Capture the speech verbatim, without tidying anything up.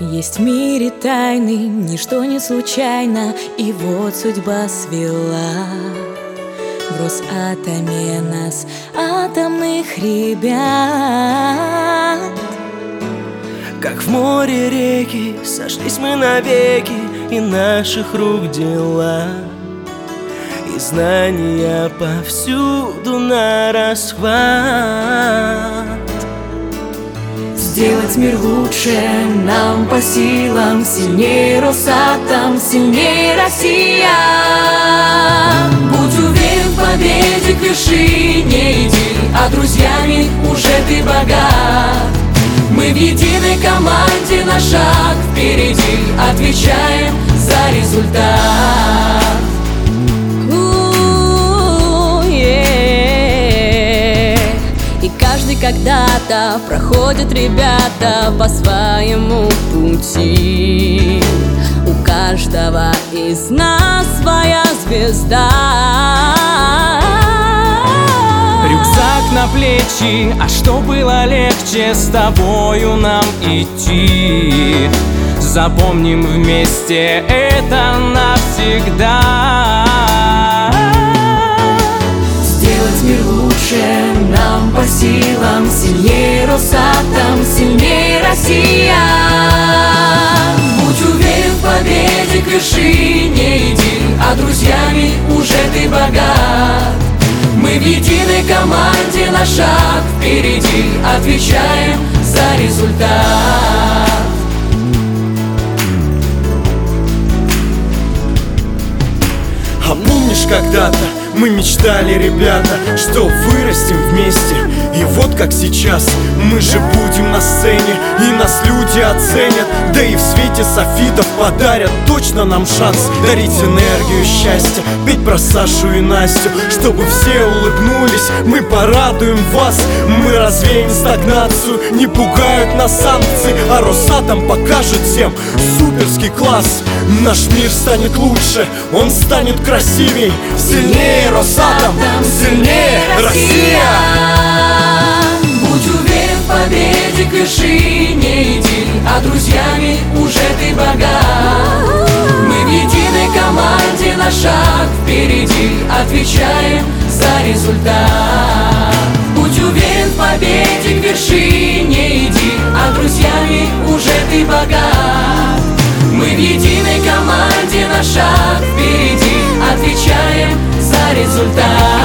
Есть в мире тайны, ничто не случайно, и вот судьба свела в Росатоме нас, атомных ребят. Как в море реки, сошлись мы навеки, и наших рук дела, и знания повсюду нарасхват. Сделать мир лучше нам по силам, сильнее Росатом, сильнее Россия. Будь уверен в победе, к вершине иди, а друзьями уже ты богат. Мы в единой команде, на шаг впереди, отвечаем за результат. И каждый когда-то проходит, ребята, по своему пути. У каждого из нас своя звезда. Рюкзак на плечи, а что было легче с тобою нам идти. Запомним вместе это навсегда. Сделать мир лучше нам по силам, сильнее Росатом, сильнее Россия. Будь уверен в победе, к вершине иди, а друзьями уже ты богат. Мы в единой команде, на шаг впереди, отвечаем за результат. А помнишь, когда-то мы мечтали, ребята, что вырастем вместе? И вот как сейчас мы же будем на сцене, и нас люди оценят, да и в свете софитов подарят точно нам шанс дарить энергию счастья, петь про Сашу и Настю, чтобы все улыбнулись. Мы порадуем вас, мы развеем стагнацию, не пугают нас санкции, а Росатом покажет всем суперский класс. Наш мир станет лучше, он станет красивей, сильнее Росатом, сильнее Россия. Будь уверен в победе, к вершине иди, а друзьями уже ты богат. Мы в единой команде, на шаг впереди, отвечаем за результат. Будь уверен в победе, к вершине иди, а друзьями уже ты богат. Мы в единой команде, на шаг впереди, отвечаем за результат.